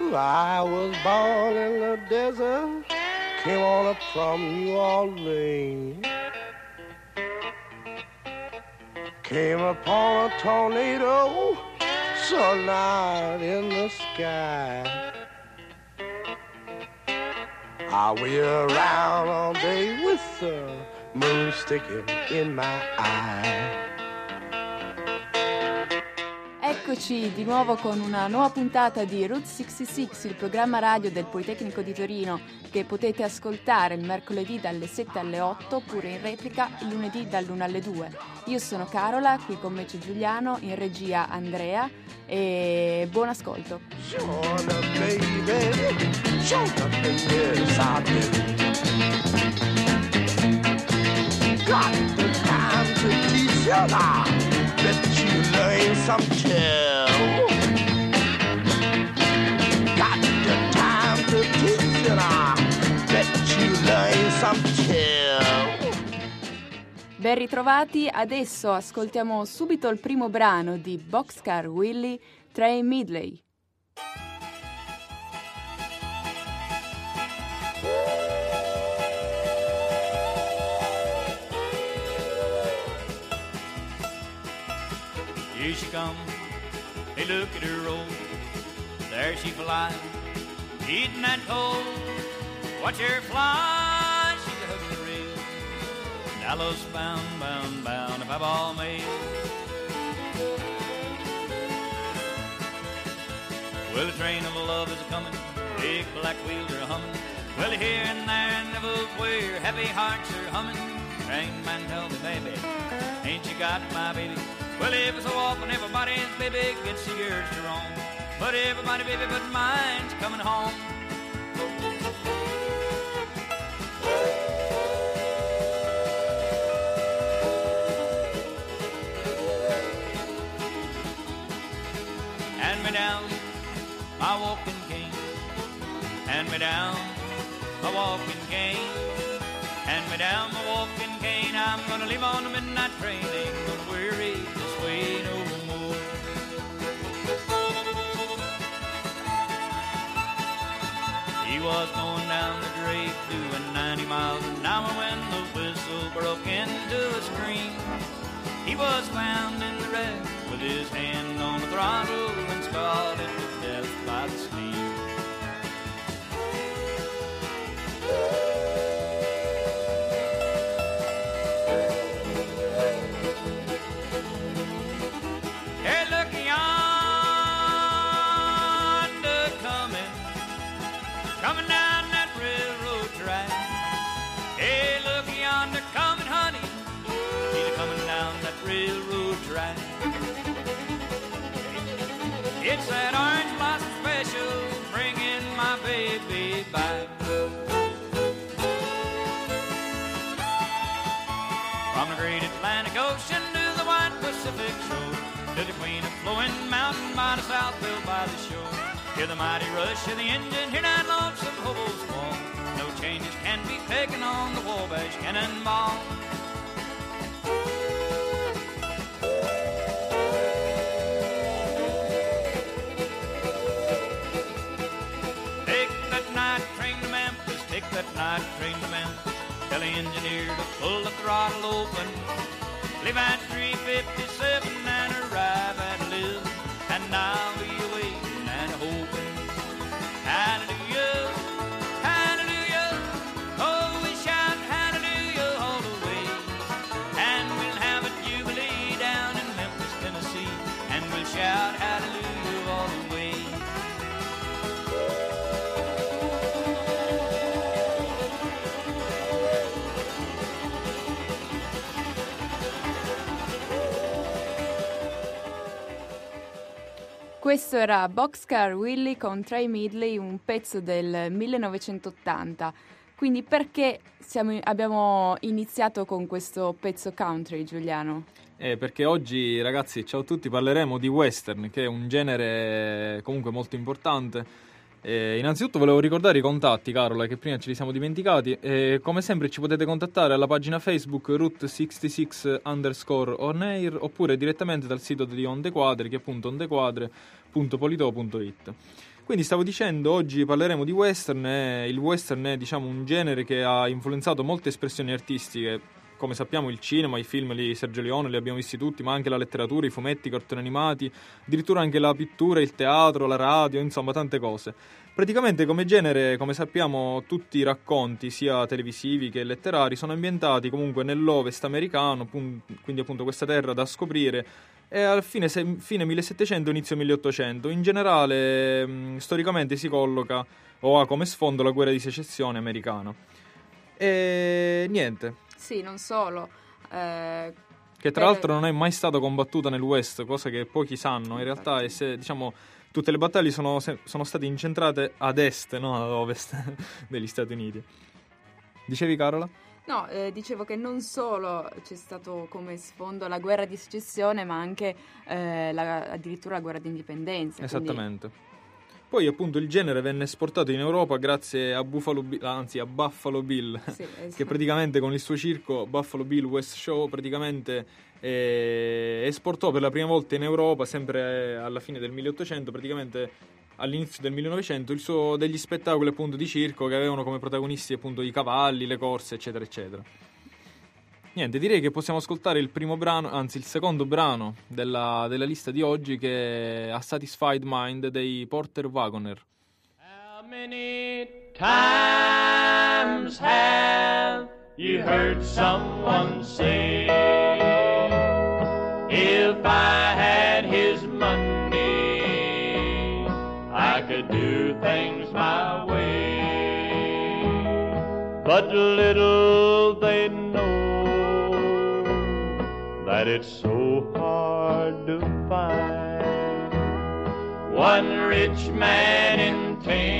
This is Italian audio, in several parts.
I was born in the desert, came on up from New Orleans. Came upon a tornado, saw a light in the sky. I wheel around all day with the moon sticking in my eye. Eccoci di nuovo con una nuova puntata di Route 66, il programma radio del Politecnico di Torino che potete ascoltare il mercoledì dalle 7 alle 8 oppure in replica il lunedì dall'1 alle 2. Io sono Carola, qui con me c'è Giuliano, in regia Andrea e buon ascolto. Bet you learn some too. Got the time to teach you now. Bet you learn some too. Ben ritrovati, adesso ascoltiamo subito il primo brano di Boxcar Willie, Trey Midley. Here she comes, hey look at her roll, there she flies, eating that coal, watch her fly, she's a hook the rail, Dallas bound, bound, bound, if I've all made. Well, the train of love is a-comin', big black wheels are a-hummin', well, here and there and everywhere, happy hearts are humming, train man tell me, baby, ain't you got my baby? Well, every so often everybody's baby gets the urge to roam, but everybody, baby, but mine's coming home. Hand me down my walking cane, hand me down my walking cane, hand me down my walking cane. I'm gonna leave on the midnight train, ain't gonna worry this way no more. He was going down the grade doing 90 miles an hour when the whistle broke into a scream. He was found in the wreck with his hand on the throttle and scalded to death by the steam. Coming down that railroad track. Hey, look yonder, coming, honey. He's coming down that railroad track. It's that orange blossom special, bringing my baby back. From the great Atlantic Ocean to the wide Pacific shore, to the queen of flowing mountain by the Southville by the shore. Hear the mighty rush of the engine, hear that lonesome hobo's call. No changes can be taken on the Wabash Cannonball. Take that night train to Memphis, take that night train to Memphis. Tell the engineer to pull the throttle open. Leave at 3:57 and arrive at 11, and I'll be waiting and hoping. Hallelujah, hallelujah, oh, we shout hallelujah all the way. And we'll have a jubilee down in Memphis, Tennessee, and we'll shout hallelujah all the way. Questo era Boxcar Willie con Trey Midley, un pezzo del 1980. Quindi perché abbiamo iniziato con questo pezzo country, Giuliano? Perché oggi, ragazzi, ciao a tutti, parleremo di western, che è un genere comunque molto importante. Innanzitutto volevo ricordare i contatti, Carola, che prima ce li siamo dimenticati. Come sempre ci potete contattare alla pagina Facebook Route66_on-air oppure direttamente dal sito di Onde Quadre, che è appunto ondequadre.polito.it. Quindi stavo dicendo, oggi parleremo di western. Il western è, diciamo, un genere che ha influenzato molte espressioni artistiche. Come sappiamo, il cinema, i film di Sergio Leone li abbiamo visti tutti, ma anche la letteratura, i fumetti, i cartoni animati, addirittura anche la pittura, il teatro, la radio, insomma tante cose. Praticamente come genere, come sappiamo, tutti i racconti, sia televisivi che letterari, sono ambientati comunque nell'Ovest americano, quindi appunto questa terra da scoprire, e al fine 1700, inizio 1800. In generale, storicamente si colloca o ha come sfondo la guerra di secessione americana. E niente. Sì, non solo. Che tra l'altro non è mai stata combattuta nel West, cosa che pochi sanno. In realtà, diciamo, tutte le battaglie sono state incentrate ad est, non ad ovest degli Stati Uniti. Dicevi, Carola? No, dicevo che non solo c'è stato come sfondo la guerra di secessione, ma anche addirittura la guerra di indipendenza. Esattamente. Quindi... Poi appunto il genere venne esportato in Europa grazie a Buffalo Bill, sì, che praticamente con il suo circo Buffalo Bill West Show praticamente esportò per la prima volta in Europa, sempre alla fine del 1800, praticamente all'inizio del 1900, degli spettacoli appunto di circo che avevano come protagonisti appunto i cavalli, le corse, eccetera, eccetera. Niente, direi che possiamo ascoltare il secondo brano della lista di oggi, che è A Satisfied Mind dei Porter Wagoner. How many times have you heard someone say, if I had his money, I could do things my way, but little they know that it's so hard to find one rich man in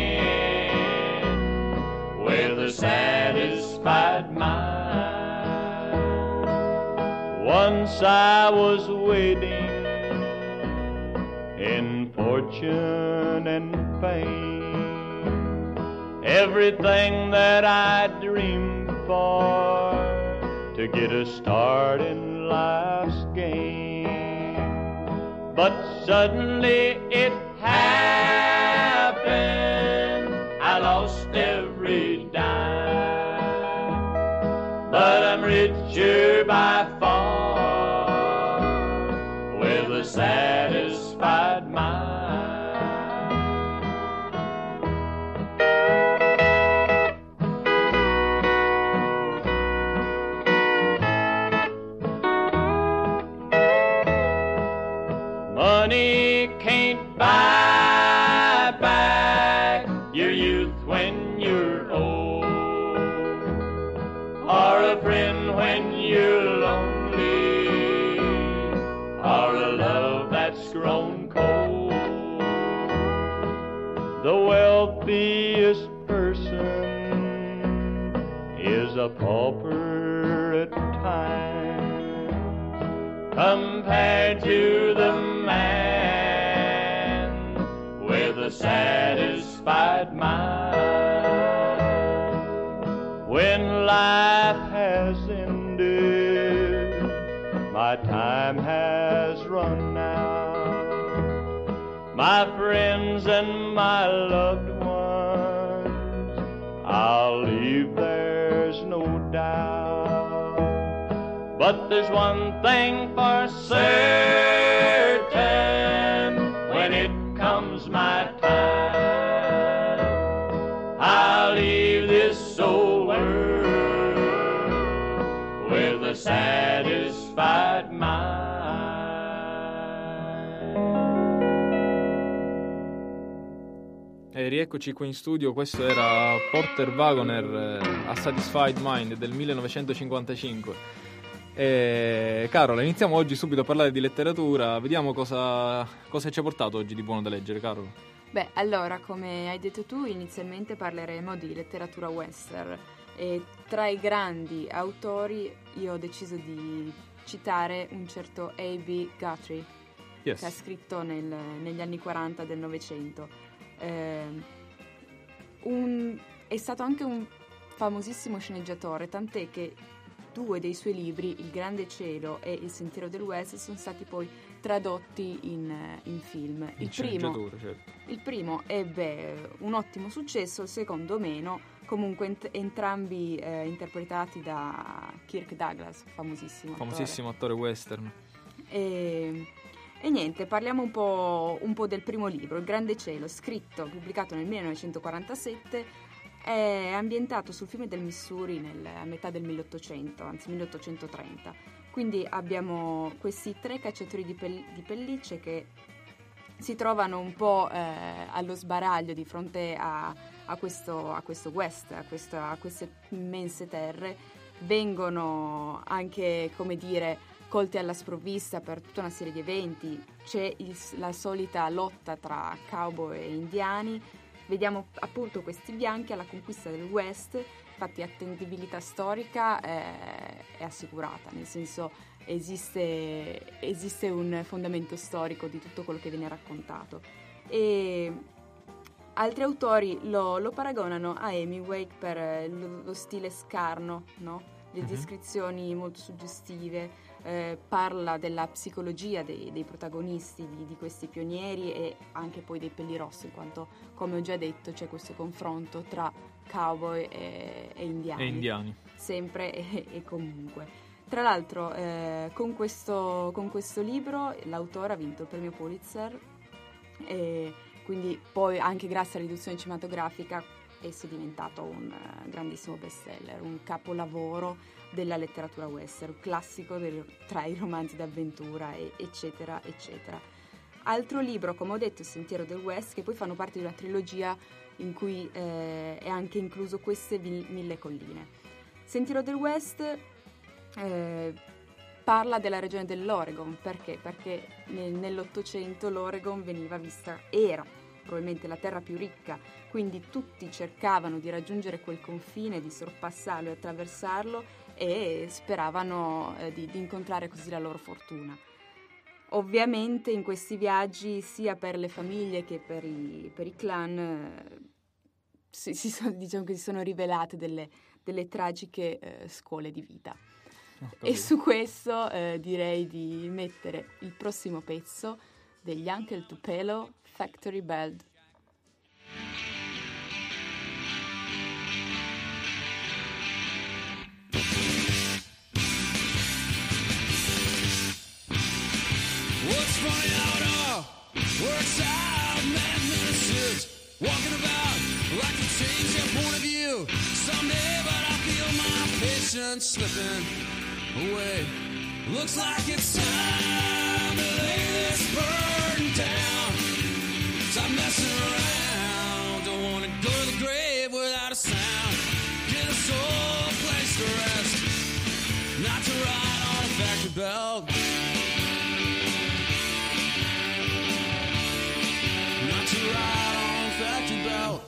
10 with a satisfied mind. Once I was waiting in fortune and fame, everything that I dreamed for to get a start in life's game, but suddenly it happened, I lost every dime, but I'm richer by far with a satisfied mind. Money can't buy back your youth when you're old, or a friend when you're lonely, or a love that's grown cold. The wealthiest person is a pauper at times, compared to the man with a satisfied mind. When life has ended, my time has run out, my friends and my loved ones I'll leave, there's no doubt, but there's one thing for certain, when it comes my time, I'll leave this old world with a satisfied mind. E rieccoci qui in studio, questo era Porter Wagoner, A Satisfied Mind del 1955. Carola, iniziamo oggi subito a parlare di letteratura, vediamo cosa ci ha portato oggi di buono da leggere, Carola. Beh, allora, come hai detto tu, inizialmente parleremo di letteratura western, e tra i grandi autori io ho deciso di citare un certo A.B. Guthrie, yes, che ha scritto negli anni 40 del Novecento. È stato anche un famosissimo sceneggiatore, tant'è che 2 dei suoi libri, Il Grande Cielo e Il Sentiero del West, sono stati poi tradotti in film. Il primo ebbe un ottimo successo, il secondo meno, comunque entrambi interpretati da Kirk Douglas, famosissimo attore western. E niente, parliamo un po' del primo libro, Il Grande Cielo, scritto, pubblicato nel 1947. È ambientato sul fiume del Missouri a metà del 1800, anzi 1830. Quindi abbiamo questi 3 cacciatori di pellicce che si trovano un po' allo sbaraglio di fronte a questo West, a queste immense terre. Vengono anche, come dire, colti alla sprovvista per tutta una serie di eventi. C'è la solita lotta tra cowboy e indiani. Vediamo appunto questi bianchi alla conquista del West. Infatti attendibilità storica è assicurata, nel senso esiste un fondamento storico di tutto quello che viene raccontato. E altri autori lo paragonano a Hemingway per lo stile scarno, no? Le descrizioni molto suggestive. Parla della psicologia dei protagonisti, di questi pionieri e anche poi dei Pellirossi, in quanto, come ho già detto, c'è questo confronto tra cowboy e indiani. Sempre e comunque. Tra l'altro con questo libro l'autore ha vinto il premio Pulitzer e quindi poi anche grazie all'edizione cinematografica esso è diventato un grandissimo bestseller, un capolavoro della letteratura western, classico tra i romanzi d'avventura, eccetera, eccetera. Altro libro, come ho detto, Il Sentiero del West, che poi fanno parte di una trilogia in cui è anche incluso Queste 1000 colline. Sentiero del West parla della regione dell'Oregon, perché? Perché nell'Ottocento l'Oregon veniva vista, era probabilmente la terra più ricca, quindi tutti cercavano di raggiungere quel confine, di sorpassarlo e attraversarlo e speravano di incontrare così la loro fortuna. Ovviamente in questi viaggi, sia per le famiglie che per i clan, diciamo che si sono rivelate delle tragiche scuole di vita. E su questo direi di mettere il prossimo pezzo degli Uncle Tupelo, Factory Belt. What's funny how it all works out, madmen in suits, walking about like to change their point of view someday, but I feel my patience slipping away. Looks like it's time to lay this burden down. Stop messing around, don't wanna go to the grave without a sound. Get a soul place to rest, not to ride on a factory belt. Not to ride on a factory belt.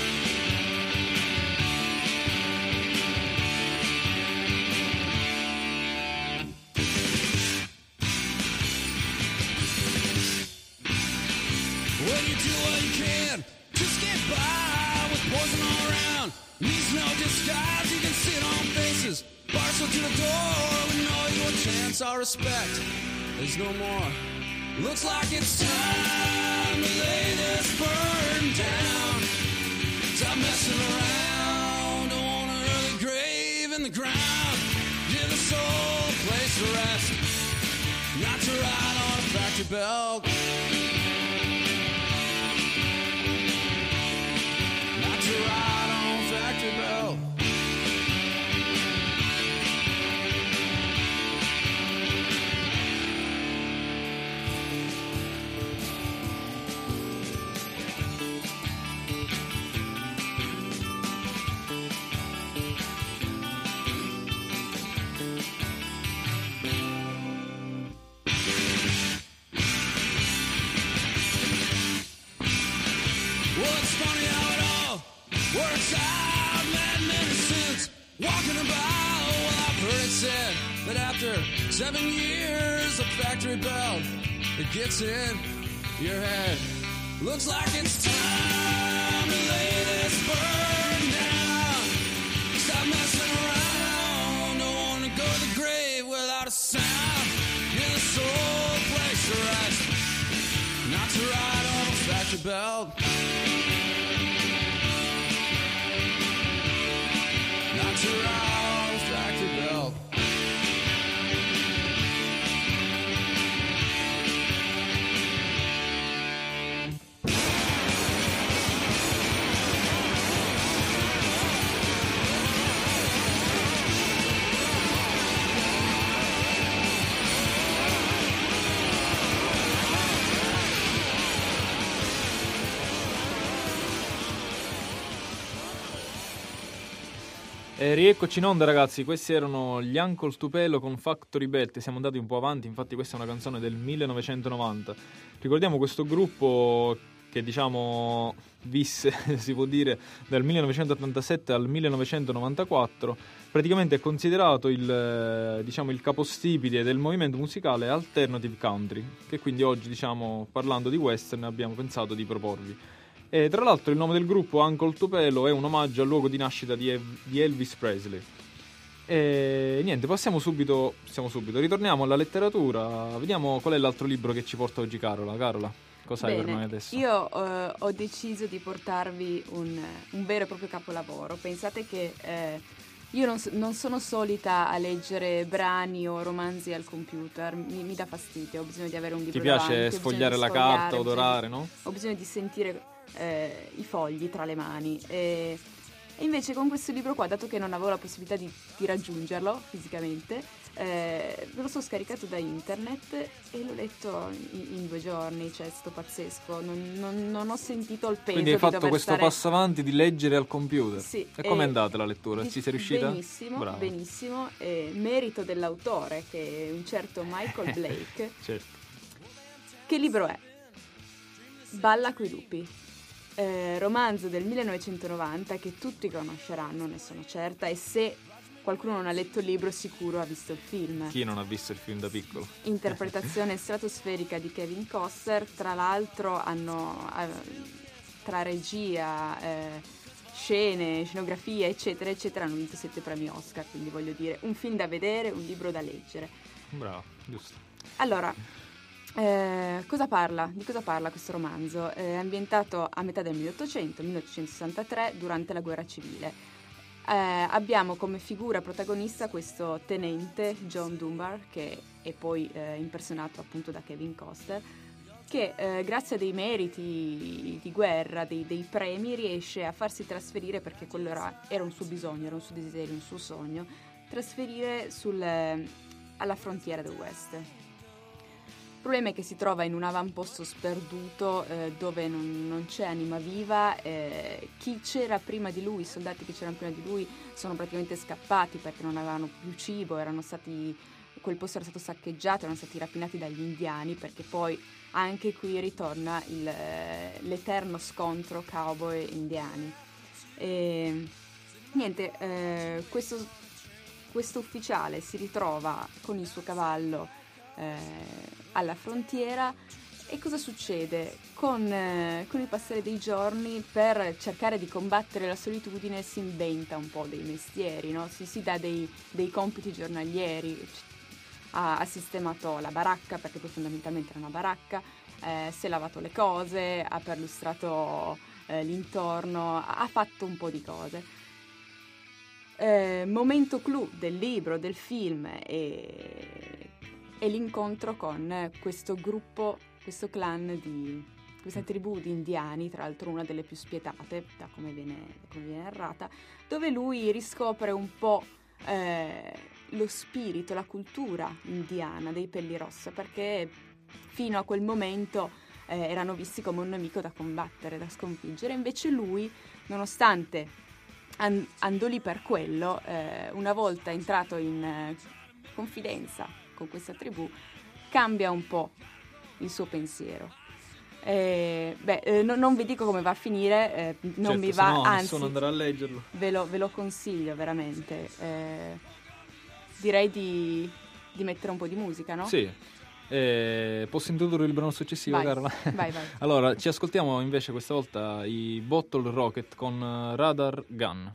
Well, you do what you can, just get by with poison all around. Needs no disguise, you can see it on faces. Parcel to the door with no your chance or respect. There's no more. Looks like it's time to lay this burden down. Stop messing around, don't want an early grave in the ground. Give the soul a place to rest, not to ride on a factory belt. To ride on factory belt. What's funny how it all works out, madmen in suits, walking about. Well, I've heard it said that after 7 years of factory belt, it gets in your head. Looks like it's time to lay this burden down. Stop messing around, don't wanna go to the grave without a sound. Get a soul place to your belt. Knocks around, strike your belt. Rieccoci in onda, ragazzi, questi erano gli Uncle Tupelo con Factory Belt. Siamo andati un po' avanti, infatti questa è una canzone del 1990. Ricordiamo questo gruppo che diciamo visse, si può dire, dal 1987 al 1994. Praticamente è considerato il capostipite del movimento musicale Alternative Country, che quindi oggi, diciamo, parlando di western, abbiamo pensato di proporvi. E tra l'altro il nome del gruppo Uncle Tupelo è un omaggio al luogo di nascita di Elvis Presley. E niente, passiamo subito, ritorniamo alla letteratura, vediamo qual è l'altro libro che ci porta oggi Carola, cosa hai per noi adesso? Io ho deciso di portarvi un vero e proprio capolavoro. Pensate che io non sono solita a leggere brani o romanzi al computer, mi dà fastidio, ho bisogno di avere un libro davanti. Ti piace sfogliare la carta, odorare, no? Ho bisogno di sentire i fogli tra le mani e invece con questo libro qua, dato che non avevo la possibilità di raggiungerlo fisicamente, me lo sono scaricato da internet e l'ho letto in 2 giorni, cioè è stato pazzesco, non ho sentito il peso. Quindi hai fatto questo passo avanti di leggere al computer? Sì. E com'è andata la lettura? Ci sei riuscita? Benissimo, merito dell'autore, che è un certo Michael Blake. Certo. Che libro è? Balla coi lupi. Romanzo del 1990 che tutti conosceranno, ne sono certa, e se qualcuno non ha letto il libro sicuro ha visto il film. Chi non ha visto il film da piccolo? Interpretazione stratosferica di Kevin Costner, tra l'altro hanno tra regia, scene, scenografia eccetera eccetera, hanno vinto 7 premi Oscar, quindi voglio dire, un film da vedere, un libro da leggere. Bravo, giusto. Allora, di cosa parla questo romanzo? È ambientato a metà del 1863, durante la guerra civile. Abbiamo come figura protagonista questo tenente John Dunbar, che è poi impersonato appunto da Kevin Costner, che grazie a dei meriti di guerra, dei premi, riesce a farsi trasferire, perché quello era un suo bisogno, era un suo desiderio, un suo sogno, trasferire alla frontiera del West. Il problema è che si trova in un avamposto sperduto dove non c'è anima viva. Chi c'era prima di lui, i soldati che c'erano prima di lui, sono praticamente scappati perché non avevano più cibo, quel posto era stato saccheggiato, erano stati rapinati dagli indiani, perché poi anche qui ritorna l'eterno scontro cowboy-indiani. Niente, questo ufficiale si ritrova con il suo cavallo alla frontiera, e cosa succede? Con il passare dei giorni, per cercare di combattere la solitudine, si inventa un po' dei mestieri, no? Si dà dei compiti giornalieri. Ha sistemato la baracca, perché poi fondamentalmente era una baracca, si è lavato le cose, ha perlustrato l'intorno, ha fatto un po' di cose. Momento clou del libro, del film, è l'incontro con questo gruppo, questo clan questa tribù di indiani, tra l'altro una delle più spietate, da come viene narrata, dove lui riscopre un po' lo spirito, la cultura indiana dei Pellirossa, perché fino a quel momento erano visti come un nemico da combattere, da sconfiggere. Invece lui, nonostante andò lì per quello, una volta entrato in confidenza con questa tribù, cambia un po' il suo pensiero. Non vi dico come va a finire, non mi va, no, anzi nessuno andrà a leggerlo. Ve lo consiglio veramente. Direi di mettere un po' di musica, no? Sì. Posso introdurre il brano successivo, vai, Carola? Vai. Allora, ci ascoltiamo invece questa volta i Bottle Rocket con Radar Gun.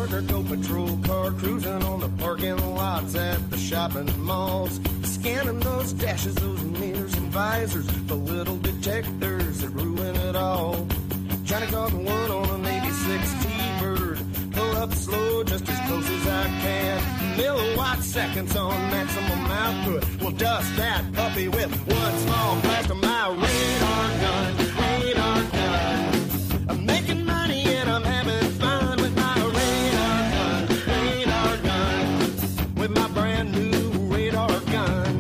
partner go patrol car cruising on the parking lots at the shopping malls, scanning those dashes, those mirrors and visors, the little detectors that ruin it all. Trying to call the one on an 86 T-Bird, pull up slow just as close as I can, milliwatt seconds on maximum output, we'll dust that puppy with one small blast of my radar gun, radar gun. I'm making money and I'm having fun with my radar gun, with my brand new radar gun.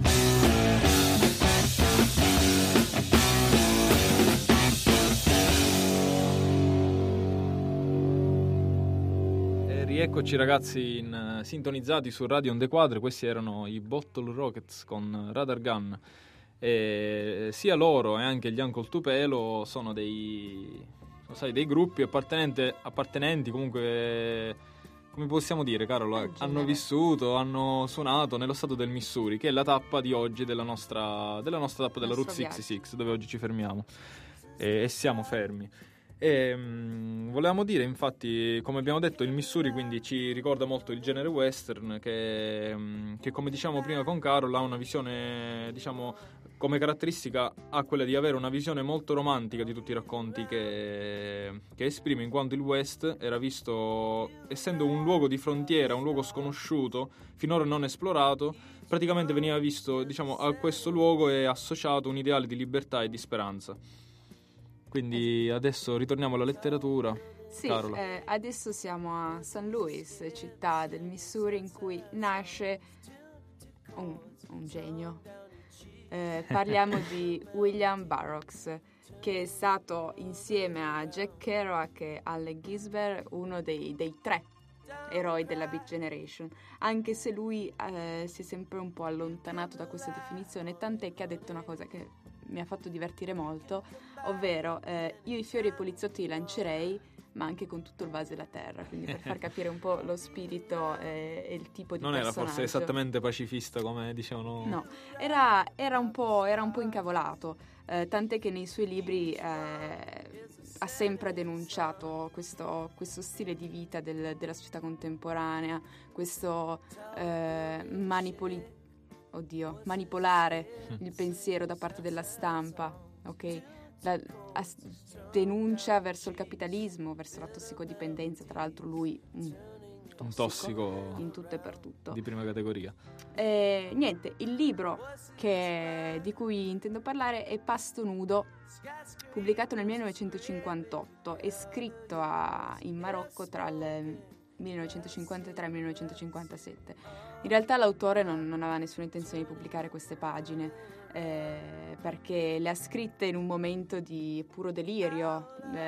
Rieccoci ragazzi sintonizzati su Radio Onde Quadre. Questi erano i Bottle Rockets con Radar Gun. E sia loro e anche gli Uncle Tupelo sono dei gruppi appartenenti comunque, come possiamo dire, Carolo, hanno vissuto, hanno suonato nello stato del Missouri, che è la tappa di oggi della nostra tappa della Route 66, dove oggi ci fermiamo e siamo fermi. E volevamo dire, infatti, come abbiamo detto, il Missouri quindi ci ricorda molto il genere western, che come diciamo prima con Carol ha una visione, diciamo, come caratteristica ha quella di avere una visione molto romantica di tutti i racconti che esprime, in quanto il West era visto, essendo un luogo di frontiera, un luogo sconosciuto, finora non esplorato, praticamente veniva visto, diciamo, a questo luogo e associato un ideale di libertà e di speranza. Quindi adesso ritorniamo alla letteratura. Sì, Carola. adesso siamo a St. Louis, città del Missouri, in cui nasce un genio. Parliamo di William Burroughs, che è stato, insieme a Jack Kerouac e Allen Ginsberg, uno dei tre eroi della Beat Generation, anche se lui si è sempre un po' allontanato da questa definizione, tant'è che ha detto una cosa che mi ha fatto divertire molto, ovvero io i fiori ai poliziotti li lancerei, ma anche con tutto il vaso e la terra, quindi per far capire un po' lo spirito e il tipo di non personaggio. era forse esattamente pacifista come dicevano? No, era un po' incavolato, tant'è che nei suoi libri ha sempre denunciato questo stile di vita della società contemporanea, questo manipolare il pensiero da parte della stampa, ok? Denuncia verso il capitalismo, verso la tossicodipendenza, tra l'altro lui un tossico in tutto e per tutto, di prima categoria. Niente, il libro di cui intendo parlare è Pasto Nudo, pubblicato nel 1958 e scritto in Marocco tra il 1953 e il 1957. In realtà l'autore non aveva nessuna intenzione di pubblicare queste pagine, perché le ha scritte in un momento di puro delirio,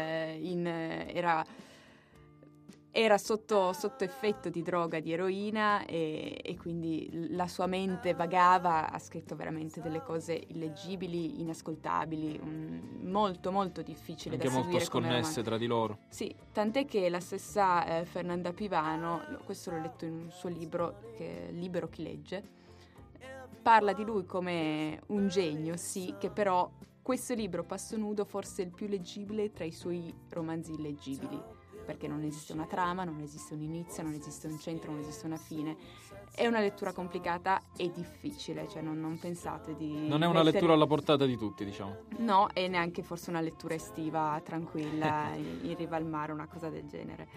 era sotto effetto di droga, di eroina, e quindi la sua mente vagava, ha scritto veramente delle cose illeggibili, inascoltabili, molto molto difficile anche da seguire, molto sconnesse tra di loro. Sì, tant'è che la stessa Fernanda Pivano, questo l'ho letto in un suo libro, che è Libero chi legge, parla di lui come un genio, sì, che però questo libro, Pasto Nudo, forse è il più leggibile tra i suoi romanzi illeggibili, perché non esiste una trama, non esiste un inizio, non esiste un centro, non esiste una fine. È una lettura complicata e difficile, cioè non pensate di... Non è una lettura alla portata di tutti, diciamo. No, e neanche forse una lettura estiva, tranquilla, in riva al mare, una cosa del genere.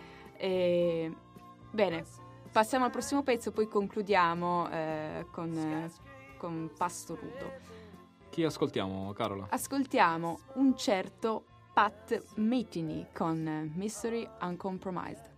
Bene, passiamo al prossimo pezzo, poi concludiamo con Pasto Nudo. Chi ascoltiamo, Carola? Ascoltiamo un certo Pat Metheny con Mystery Uncompromised.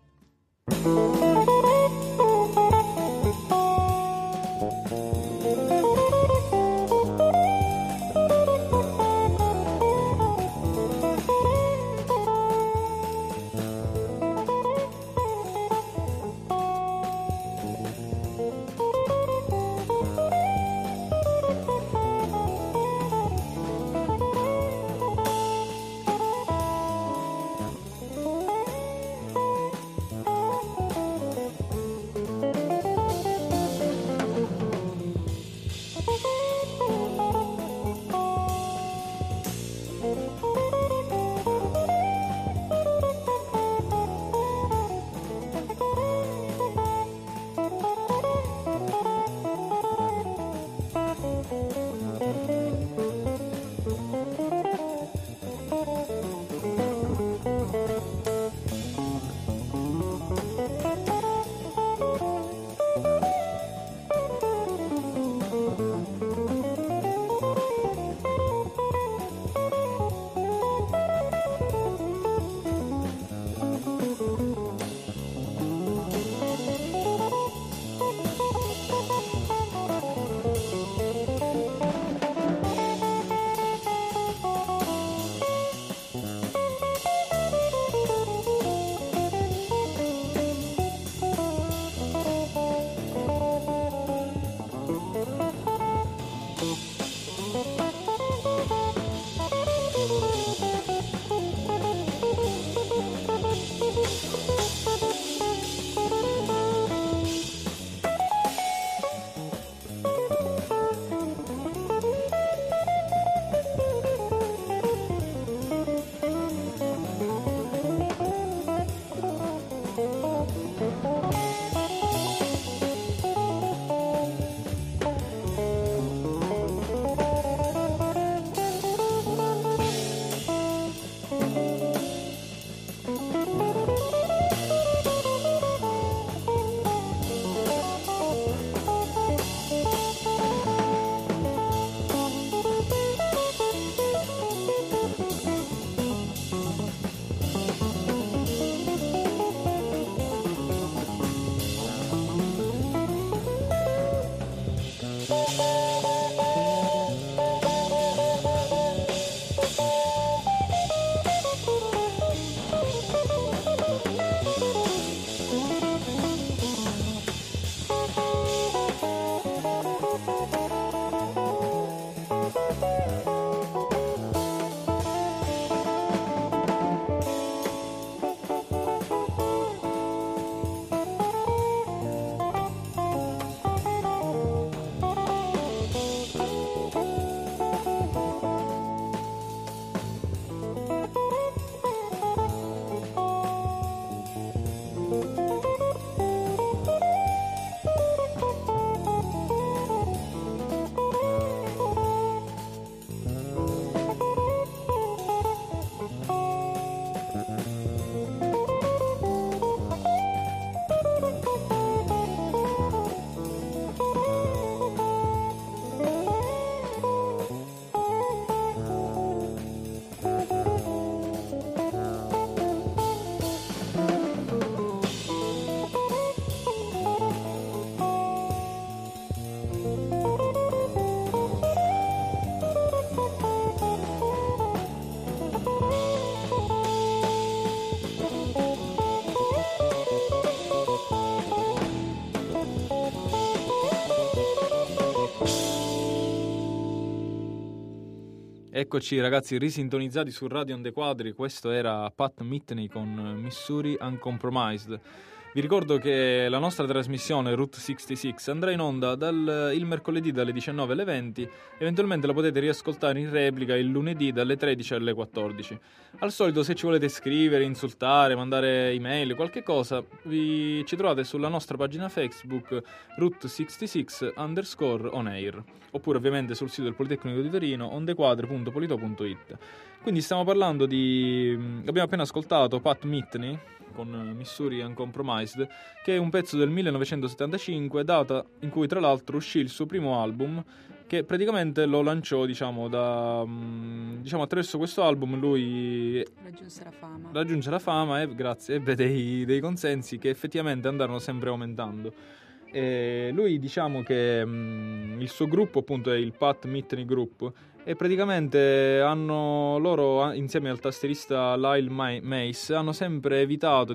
Eccoci ragazzi risintonizzati su Radio On The Quadri, questo era Pat Metheny con Missouri Uncompromised. Vi ricordo che la nostra trasmissione Route 66 andrà in onda il mercoledì dalle 19 alle 20, eventualmente la potete riascoltare in replica il lunedì dalle 13 alle 14. Al solito se ci volete scrivere, insultare, mandare email, qualche cosa, ci trovate sulla nostra pagina Facebook Route 66 _ on air, oppure ovviamente sul sito del Politecnico di Torino ondequadre.polito.it. Quindi stiamo parlando abbiamo appena ascoltato Pat Metheny con Missouri Uncompromised, che è un pezzo del 1975, data in cui tra l'altro uscì il suo primo album, che praticamente lo lanciò attraverso questo album lui raggiunse la fama e grazie ebbe dei consensi che effettivamente andarono sempre aumentando. E lui diciamo che il suo gruppo appunto è il Pat Metheny Group, e praticamente loro insieme al tastierista Lyle Mace hanno sempre evitato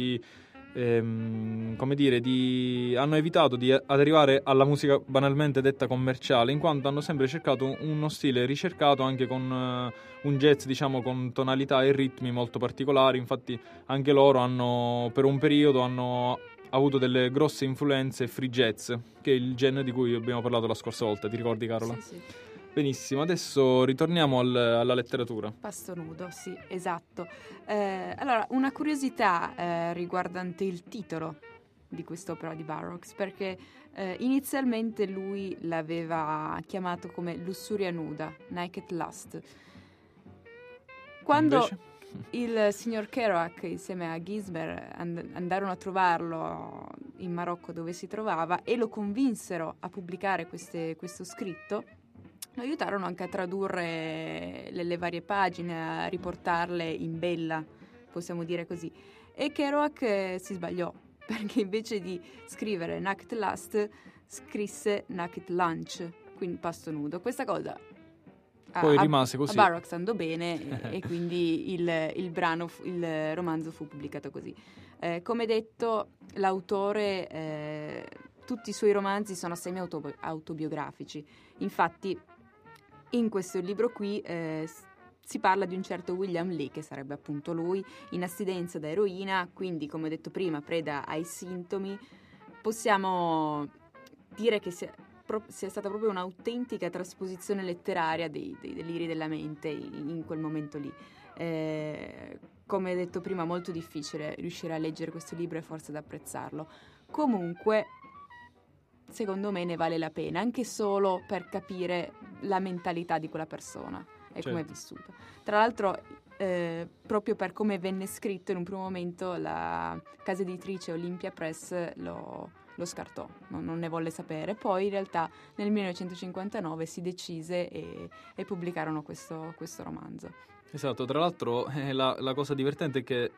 hanno evitato di arrivare alla musica banalmente detta commerciale, in quanto hanno sempre cercato uno stile ricercato anche con un jazz con tonalità e ritmi molto particolari. Infatti anche loro per un periodo hanno avuto delle grosse influenze free jazz, che è il genere di cui abbiamo parlato la scorsa volta, ti ricordi Carola? Sì. Benissimo, adesso ritorniamo alla letteratura. Pasto nudo, sì, esatto. Allora, una curiosità riguardante il titolo di quest'opera di Burroughs, perché inizialmente lui l'aveva chiamato come Lussuria nuda, Naked Lust. Quando Invece? il signor Kerouac insieme a Ginsberg andarono a trovarlo in Marocco dove si trovava e lo convinsero a pubblicare questo scritto, lo aiutarono anche a tradurre le varie pagine, a riportarle in bella, possiamo dire così. E Kerouac si sbagliò, perché invece di scrivere Naked Lust scrisse Naked Lunch, quindi pasto nudo. Questa cosa poi rimase così. A Burroughs andò bene e quindi il romanzo fu pubblicato così. Come detto, l'autore, tutti i suoi romanzi sono semi-autobiografici. Infatti in questo libro qui si parla di un certo William Lee, che sarebbe appunto lui, in astinenza da eroina, quindi come detto prima preda ai sintomi. Possiamo dire che sia stata proprio un'autentica trasposizione letteraria dei deliri della mente in quel momento lì. Come detto prima, molto difficile riuscire a leggere questo libro e forse ad apprezzarlo. Comunque, secondo me ne vale la pena, anche solo per capire la mentalità di quella persona e come è vissuta. Tra l'altro, proprio per come venne scritto, in un primo momento la casa editrice Olympia Press lo scartò, non ne volle sapere. Poi in realtà nel 1959 si decise e pubblicarono questo romanzo. Esatto, tra l'altro la cosa divertente è che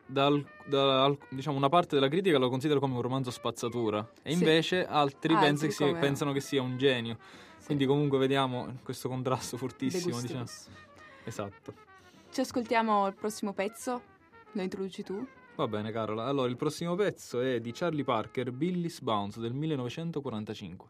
una parte della critica lo considera come un romanzo spazzatura e invece altri pensano che sia un genio. Sì. Quindi comunque vediamo questo contrasto fortissimo. Esatto. Ci ascoltiamo il prossimo pezzo, lo introduci tu? Va bene Carola, allora il prossimo pezzo è di Charlie Parker, Billy's Bounce del 1945.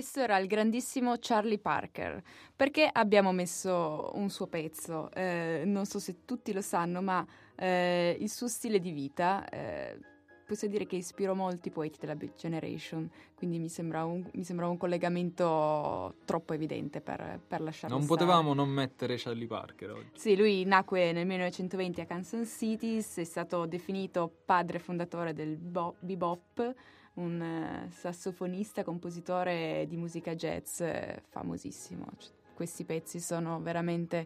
questo era il grandissimo Charlie Parker. Perché abbiamo messo un suo pezzo? Non so se tutti lo sanno, ma il suo stile di vita posso dire che ispirò molti poeti della Beat Generation, quindi mi sembra un collegamento troppo evidente per lasciarlo Non stare. potevamo non mettere Charlie Parker oggi. Sì, lui nacque nel 1920 a Kansas City, è stato definito padre fondatore del bebop, un sassofonista, compositore di musica jazz famosissimo. Questi pezzi sono veramente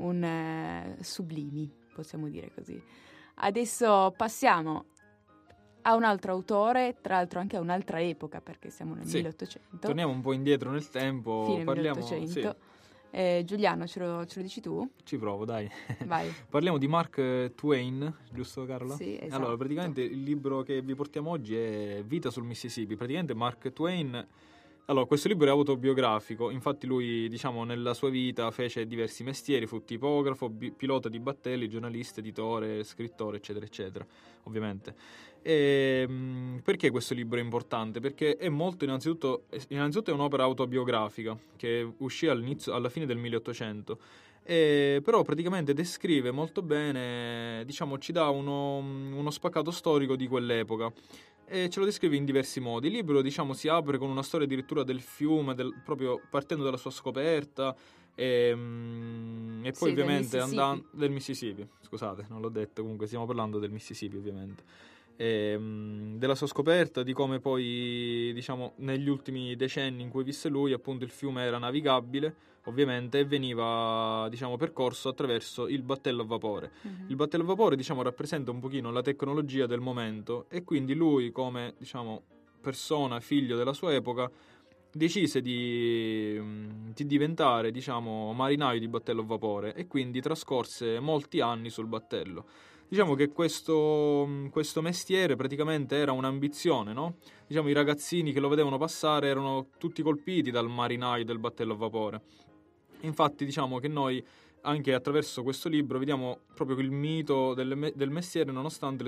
sublimi, possiamo dire così. Adesso passiamo a un altro autore, tra l'altro anche a un'altra epoca, perché siamo nel 1800. Torniamo un po' indietro nel tempo. Fine parliamo 1800. Sì. Giuliano, ce lo dici tu? Ci provo, dai. Vai. Parliamo di Mark Twain, giusto Carola? Sì, esatto. Allora, praticamente il libro che vi portiamo oggi è Vita sul Mississippi. Praticamente Mark Twain... Allora, questo libro è autobiografico, infatti lui, diciamo, nella sua vita fece diversi mestieri, fu tipografo, pilota di battelli, giornalista, editore, scrittore, eccetera, eccetera, ovviamente. E, perché questo libro è importante? Perché è molto, innanzitutto è un'opera autobiografica che uscì alla fine del 1800, però praticamente descrive molto bene, diciamo, ci dà uno spaccato storico di quell'epoca. E ce lo descrive in diversi modi. Il libro, diciamo, si apre con una storia addirittura del fiume, proprio partendo dalla sua scoperta e poi ovviamente andando del Mississippi. Scusate, non l'ho detto, comunque stiamo parlando del Mississippi ovviamente. Della sua scoperta, di come poi, diciamo, negli ultimi decenni in cui visse lui, appunto, il fiume era navigabile, ovviamente, e veniva, diciamo, percorso attraverso il battello a vapore. Mm-hmm. Il battello a vapore, diciamo, rappresenta un pochino la tecnologia del momento, e quindi lui, come, diciamo, persona, figlio della sua epoca, decise di diventare, diciamo, marinaio di battello a vapore, e quindi trascorse molti anni sul battello. Diciamo che questo mestiere praticamente era un'ambizione, no? Diciamo, i ragazzini che lo vedevano passare erano tutti colpiti dal marinaio del battello a vapore. Infatti, diciamo che noi, anche attraverso questo libro, vediamo proprio il mito del mestiere, nonostante le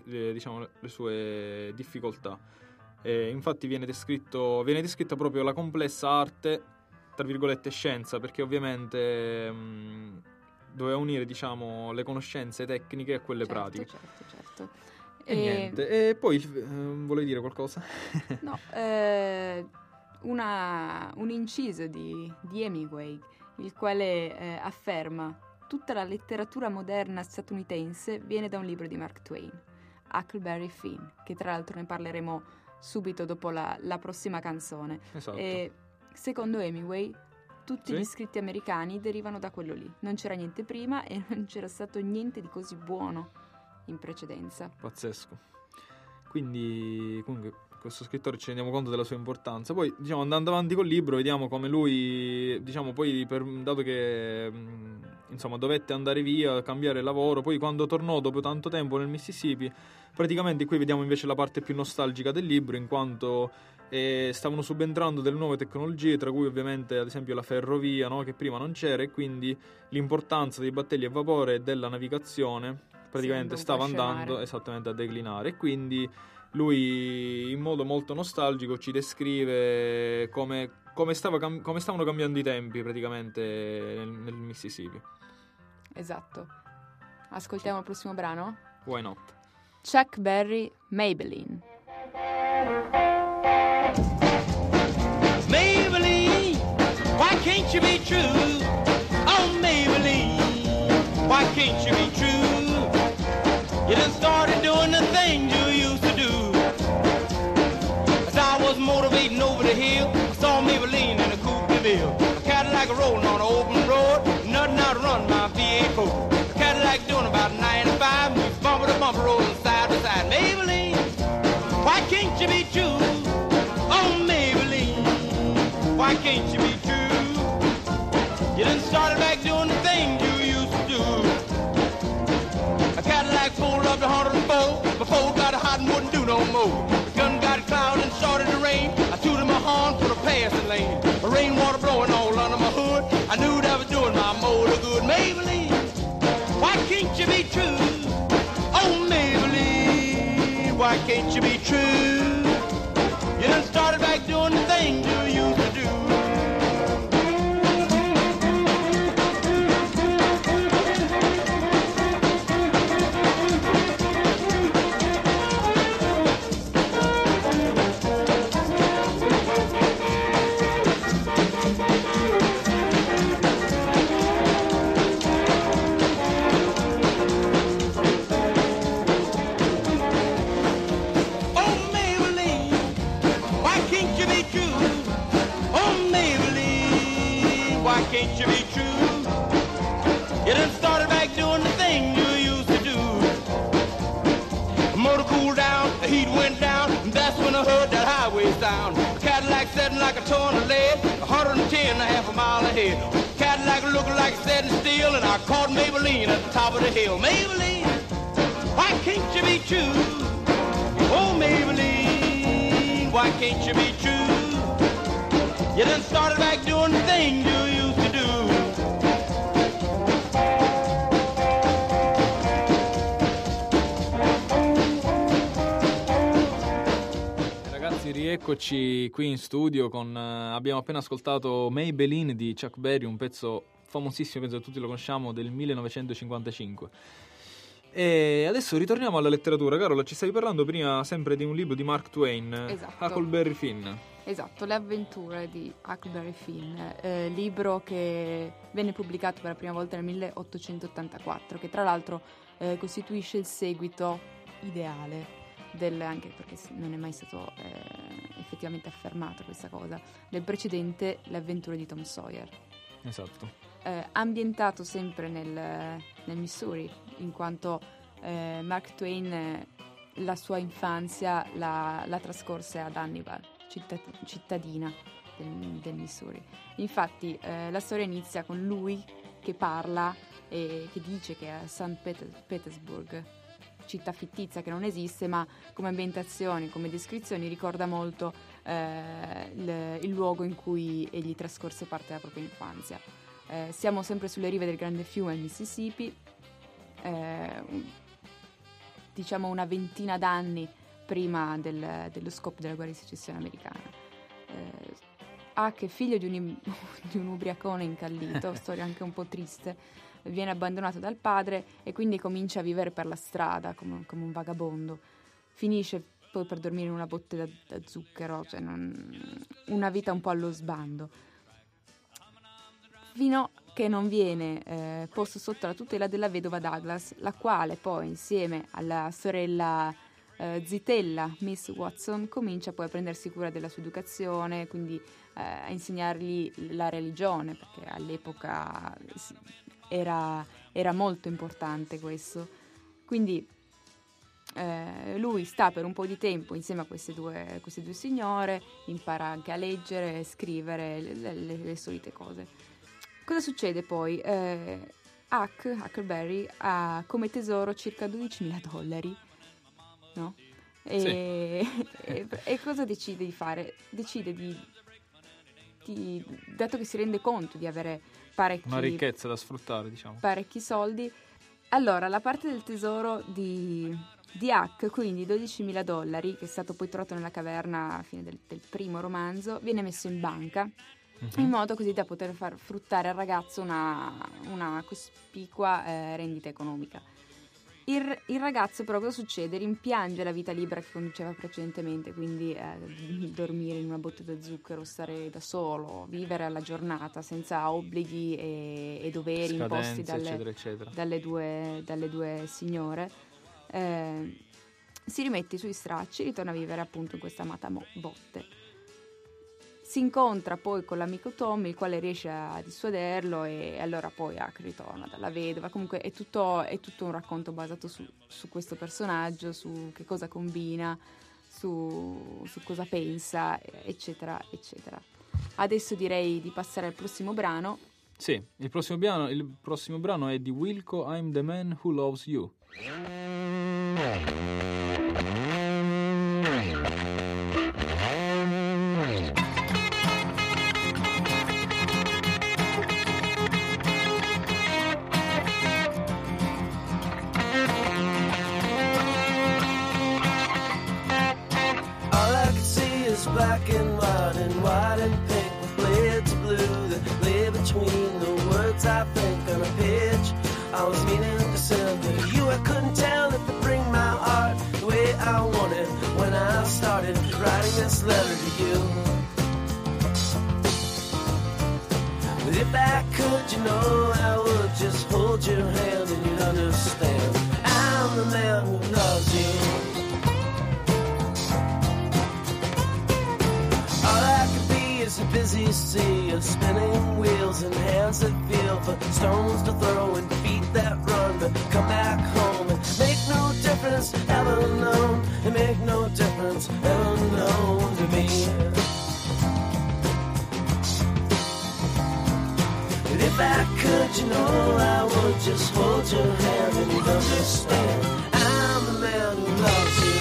sue difficoltà. Infatti viene descritta proprio la complessa arte, tra virgolette scienza, perché ovviamente doveva unire, diciamo, le conoscenze tecniche a quelle pratiche. Certo. E niente. E poi volevi dire qualcosa? No, un inciso di Hemingway, il quale afferma: tutta la letteratura moderna statunitense viene da un libro di Mark Twain, Huckleberry Finn, che tra l'altro ne parleremo subito dopo la prossima canzone. Esatto. E secondo Hemingway tutti gli scritti americani derivano da quello lì. Non c'era niente prima e non c'era stato niente di così buono in precedenza. Pazzesco. Quindi, comunque, questo scrittore, ci rendiamo conto della sua importanza. Poi, diciamo, andando avanti col libro, vediamo come lui, diciamo, poi, dato che, insomma, dovette andare via, cambiare lavoro, poi quando tornò dopo tanto tempo nel Mississippi, praticamente qui vediamo invece la parte più nostalgica del libro, in quanto stavano subentrando delle nuove tecnologie, tra cui ovviamente ad esempio la ferrovia, no? Che prima non c'era, e quindi l'importanza dei battelli a vapore e della navigazione praticamente stava andando esattamente a declinare, e quindi lui in modo molto nostalgico ci descrive come stavano cambiando i tempi praticamente nel Mississippi. Esatto. Ascoltiamo il prossimo brano? Why not? Chuck Berry, Maybelline. Maybelline, why can't you be true? Oh, Maybelline, why can't you be true? You done started doing the things you used to do. As I was motivating over the hill, I saw Maybelline in a coupe de ville. A Cadillac rolling on an open road, nothing out to run my V8 Ford. A Cadillac doing about 95, moves bumper to bumper, rolling side to side. Maybelline, why can't you be true? Oh, Maybelline, why can't you be true? You done started back doing the things you used to do. A Cadillac pulled up to 104, before it got hot and wouldn't do no more. The gun got cloud and started to rain. I tooted my horn for the passing lane. The rainwater blowing all under my hood. I knew that was doing my motor good. Maybelline, why can't you be true? Oh, Maybelline, why can't you be true? You done started back doing the things you used to do. setting like a ton of lead, 110 a half a mile ahead. Cadillac looking like it's setting still, and I caught Maybelline at the top of the hill. Maybelline, why can't you be true? Oh, Maybelline, why can't you be true? You done started back doing the thing you used to do. Rieccoci qui in studio con abbiamo appena ascoltato Maybelline di Chuck Berry, un pezzo famosissimo, penso che tutti lo conosciamo, del 1955. E adesso ritorniamo alla letteratura. Carola, ci stavi parlando prima sempre di un libro di Mark Twain, esatto. Huckleberry Finn. Esatto, Le avventure di Huckleberry Finn, libro che venne pubblicato per la prima volta nel 1884, che tra l'altro costituisce il seguito ideale anche perché non è mai stato effettivamente affermata questa cosa, del precedente Le avventure di Tom Sawyer. Esatto. Ambientato sempre nel Missouri, in quanto Mark Twain la sua infanzia la trascorse ad Hannibal, cittadina del Missouri. Infatti la storia inizia con lui che parla e che dice che è a St. Petersburg, città fittizia che non esiste, ma come ambientazioni, come descrizioni ricorda molto il luogo in cui egli trascorse parte della propria infanzia. Siamo sempre sulle rive del grande fiume, il Mississippi, diciamo una ventina d'anni prima dello scoppio della guerra di secessione americana. Huck è figlio di un ubriacone incallito, storia anche un po' triste. Viene abbandonato dal padre e quindi comincia a vivere per la strada come un vagabondo. Finisce poi per dormire in una botte da zucchero, cioè una vita un po' allo sbando. Fino che non viene posto sotto la tutela della vedova Douglas, la quale poi insieme alla sorella zitella Miss Watson comincia poi a prendersi cura della sua educazione, quindi a insegnargli la religione, perché all'epoca era molto importante questo. Quindi lui sta per un po' di tempo insieme a queste due signore, impara anche a leggere e scrivere le solite cose. Cosa succede poi? Huckleberry ha come tesoro circa $12,000, no? E cosa decide di fare? Decide dato che si rende conto di avere una ricchezza da sfruttare, diciamo, parecchi soldi, allora la parte del tesoro di Huck, quindi $12,000, che è stato poi trovato nella caverna a fine del primo romanzo, viene messo in banca, in modo così da poter far fruttare al ragazzo una cospicua rendita economica. Il ragazzo però cosa succede? Rimpiange la vita libera che conduceva precedentemente, quindi dormire in una botte da zucchero, stare da solo, vivere alla giornata senza obblighi e doveri imposti eccetera, eccetera. dalle due signore. Si rimette sui stracci, ritorna a vivere appunto in questa amata botte. Si incontra poi con l'amico Tom, il quale riesce a dissuaderlo, e allora poi Huck ritorna dalla vedova. Comunque è tutto un racconto basato su questo personaggio, su che cosa combina, su cosa pensa, eccetera, eccetera. Adesso direi di passare al prossimo brano. Sì, il prossimo brano è di Wilco, I'm the Man Who Loves You. Black and white and pink with blades of blue that lay between the words I think on a page. I was meaning to send to you. I couldn't tell if to bring my art the way I wanted when I started writing this letter to you. But if I could, you know, I would just hold your hand and you'd understand. I'm the man who loves you. It's a busy sea of spinning wheels and hands that feel for stones to throw and feet that run but come back home and make no difference ever known. It make no difference ever known to me. could you know I would just hold your hand and you'd understand I'm the man who loves you.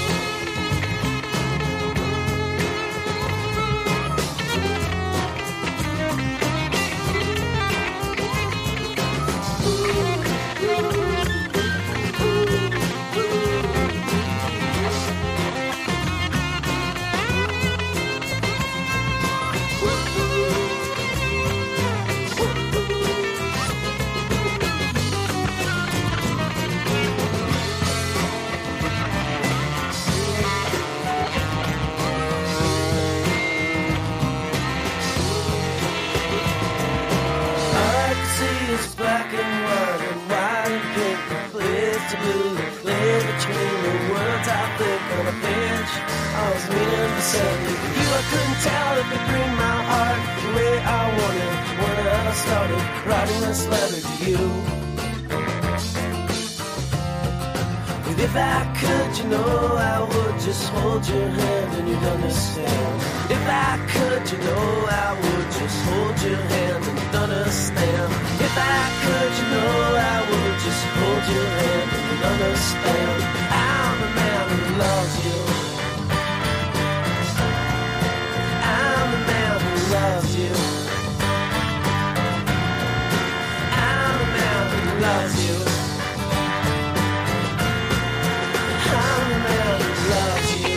You, I couldn't tell if it bring my heart the way I wanted when I started writing this letter to you. But if I could, you know I would just hold your hand and you'd understand. If I could, you know I would just hold your hand and you'd understand. If I could, you know I would just hold your hand and you'd understand. I'm the man who loves you. Loves you. I'm the man who loves you. I'm the man who loves you.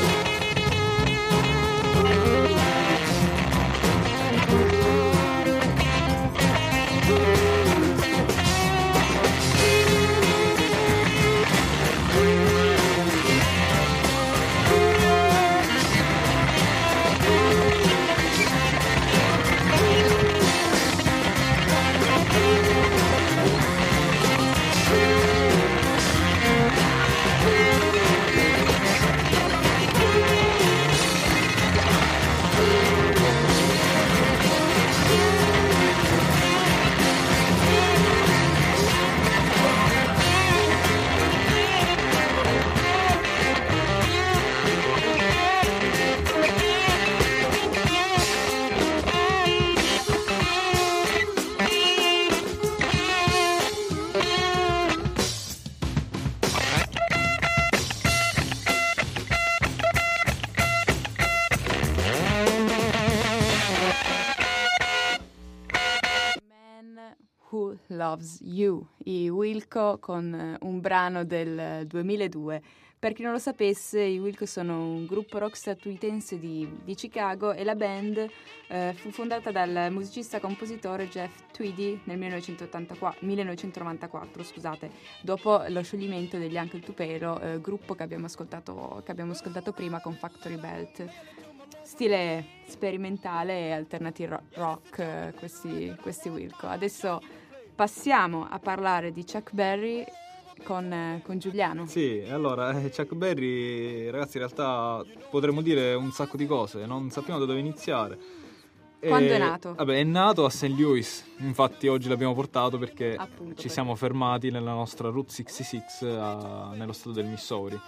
Loves You, i Wilco con un brano del 2002. Per chi non lo sapesse, i Wilco sono un gruppo rock statunitense di Chicago e la band fu fondata dal musicista-compositore Jeff Tweedy nel 1994, scusate, dopo lo scioglimento degli Uncle Tupelo, gruppo che abbiamo ascoltato prima con Factory Belt. Stile sperimentale e alternative rock, questi Wilco. Adesso passiamo a parlare di Chuck Berry con Giuliano. Sì, allora, Chuck Berry, ragazzi, in realtà potremmo dire un sacco di cose, non sappiamo da dove iniziare. Quando è nato? Vabbè, è nato a St. Louis, infatti oggi l'abbiamo portato perché Appunto, siamo fermati nella nostra Route 66 nello stato del Missouri.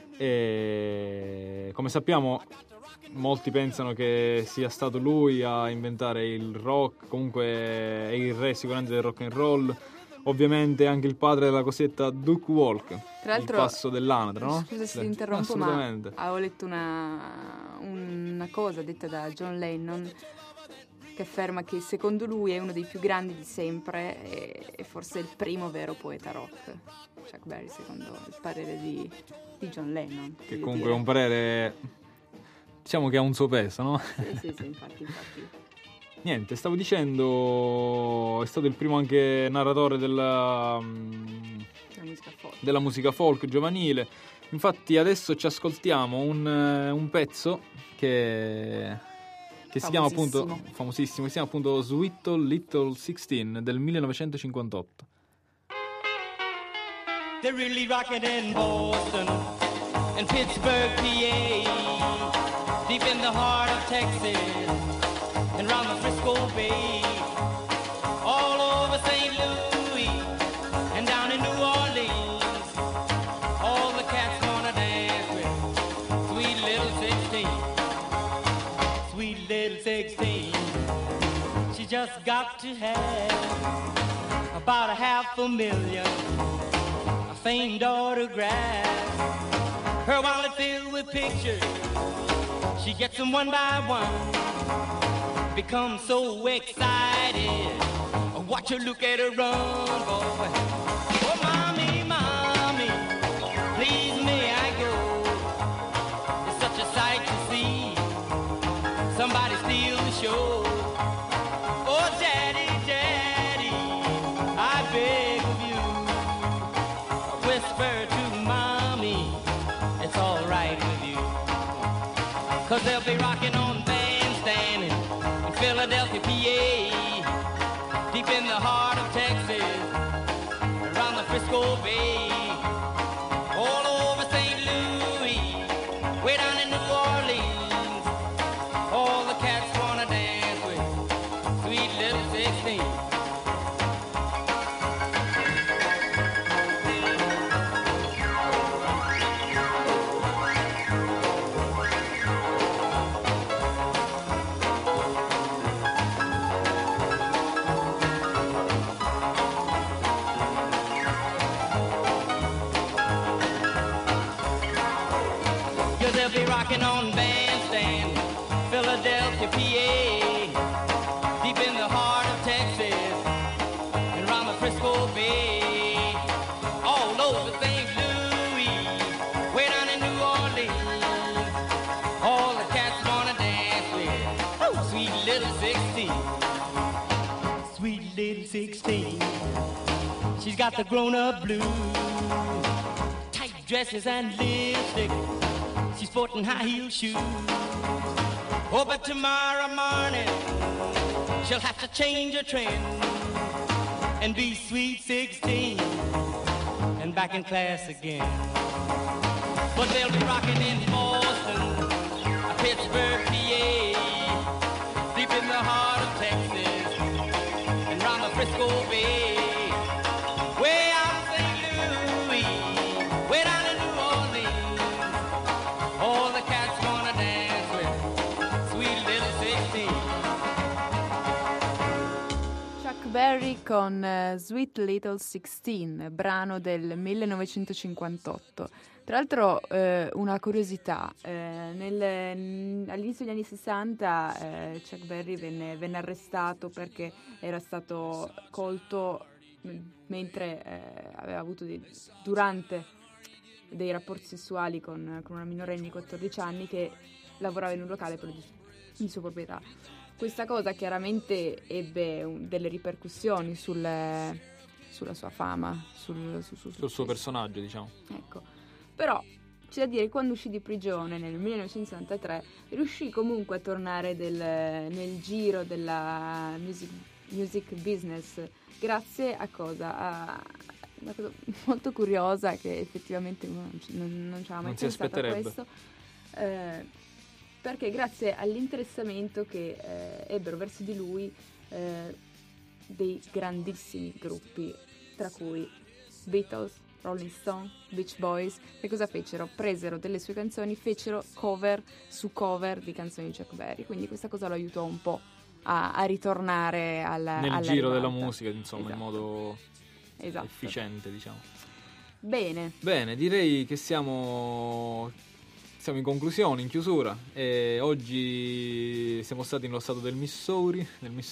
E come sappiamo, molti pensano che sia stato lui a inventare il rock, comunque è il re sicuramente del rock and roll, ovviamente anche il padre della cosiddetta Duck Walk, tra l'altro, il passo dell'anatra, no? Scusa se ti interrompo, ma avevo letto una cosa detta da John Lennon che afferma che secondo lui è uno dei più grandi di sempre e forse il primo vero poeta rock. Chuck Berry, secondo il parere di John Lennon. Che comunque è un parere, diciamo che ha un suo peso, no? Sì, infatti. Niente, stavo dicendo, è stato il primo anche narratore della musica folk giovanile. Infatti adesso ci ascoltiamo un pezzo che si chiama appunto, famosissimo, si chiama appunto Sweet Little 16 del 1958. They're really rocking in Boston and Pittsburgh, PA, deep in the heart of Texas and round the Frisco Bay, all over St. Louis and down in New Orleans. All the cats wanna dance with sweet little 16. Sweet little 16. She just got to have about a $500,000, a famed autograph. Her wallet filled with pictures, she gets them one by one. Becomes so excited, watch her look at her run, boy. Oh, mommy, mommy, please may I go? It's such a sight to see, somebody steal the show. Oh, daddy, daddy, I beg of you, whisper to mommy, it's all right with you. 'Cause they'll be rocking on Bandstand in Philadelphia, PA, deep in the heart of Texas, around the Frisco Bay, all over St. Louis, way down in New Orleans. All the cats wanna dance with sweet little 16. They'll be rocking on Bandstand, Philadelphia, PA, deep in the heart of Texas, and around the Frisco Bay, all over St. Louis, way down in New Orleans. All the cats wanna dance with sweet little 16, sweet little 16. She's got the grown-up blues, tight dresses and lipstick. She's sporting high-heel shoes. Oh, but tomorrow morning she'll have to change her trend and be sweet 16 and back in class again. But they'll be rocking in Boston, Pittsburgh, PA, deep in the heart of Texas, and round the Frisco Bay, way out of St. Louis, way down in New Orleans. All the cats wanna dance with sweet little 16. Chuck Berry con Sweet Little 16, brano del 1958. Tra l'altro una curiosità, all'inizio degli anni 60 Chuck Berry venne arrestato perché era stato colto mentre aveva avuto durante dei rapporti sessuali con una minorenne di 14 anni che lavorava in un locale di sua proprietà. Questa cosa chiaramente ebbe delle ripercussioni sulla sua fama, sul suo personaggio, diciamo. Ecco. Però c'è da dire che quando uscì di prigione nel 1963 riuscì comunque a tornare nel giro della music business grazie a cosa? A una cosa molto curiosa che effettivamente uno non ci aveva mai pensato a questo, perché grazie all'interessamento che ebbero verso di lui dei grandissimi gruppi, tra cui Beatles, Rolling Stone, Beach Boys, che cosa fecero? Presero delle sue canzoni, fecero cover su cover di canzoni di Chuck Berry, quindi questa cosa lo aiutò un po' a ritornare alla giro ribalta. della musica, insomma, Esatto. in modo Esatto. efficiente, diciamo. Bene, direi che siamo in conclusione, in chiusura, e oggi siamo stati nello stato del Missouri,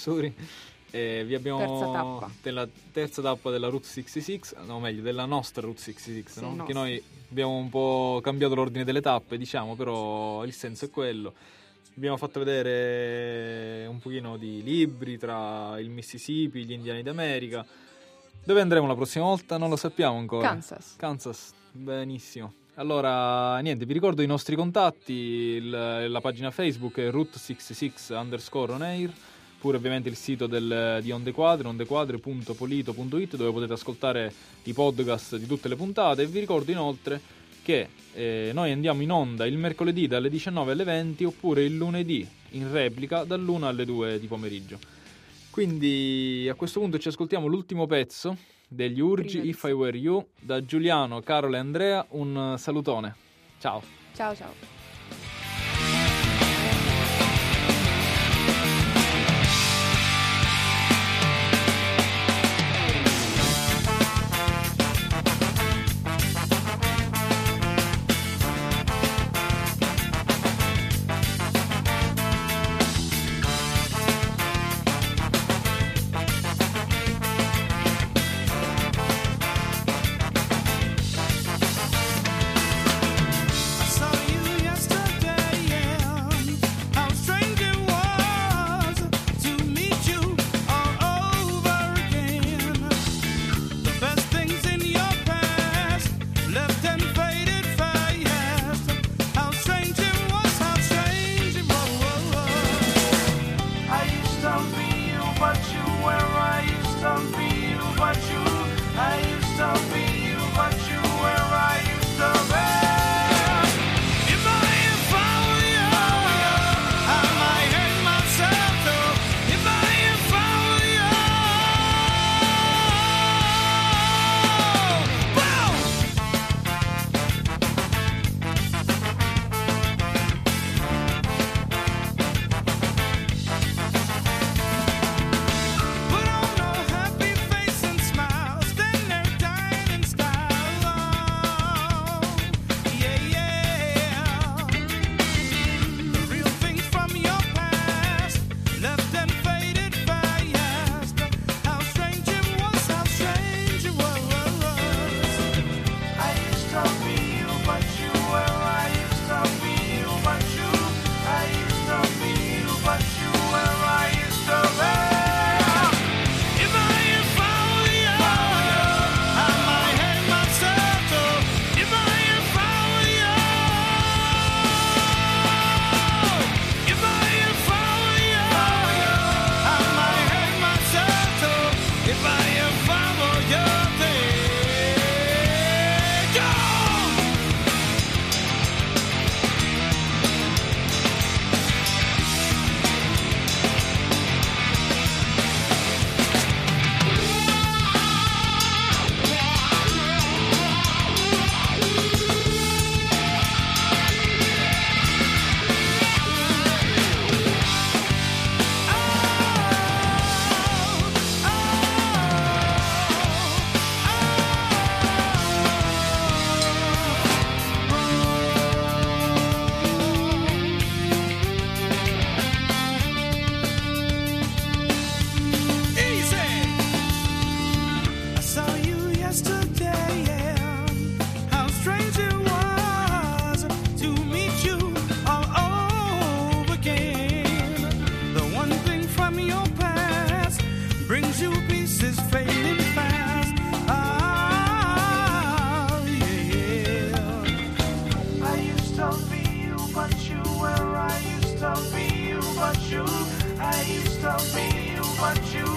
e vi abbiamo della terza tappa della Route 66, no, meglio della nostra Route 66, sì, no? Che noi abbiamo un po' cambiato l'ordine delle tappe, diciamo, però il senso è quello. Abbiamo fatto vedere un pochino di libri tra il Mississippi, gli indiani d'America. Dove andremo la prossima volta? Non lo sappiamo ancora. Kansas, benissimo. Allora, niente, vi ricordo i nostri contatti, la pagina Facebook è Route66_on_air, pure ovviamente il sito di ondequadre.polito.it, dove potete ascoltare i podcast di tutte le puntate. E vi ricordo inoltre che noi andiamo in onda il mercoledì dalle 19 alle 20 oppure il lunedì in replica dall'1 alle 2 di pomeriggio. Quindi a questo punto ci ascoltiamo l'ultimo pezzo degli Urgi, If I Were You, da Giuliano, Carola e Andrea. Un salutone, ciao. Ciao. about you. I used to be you, but you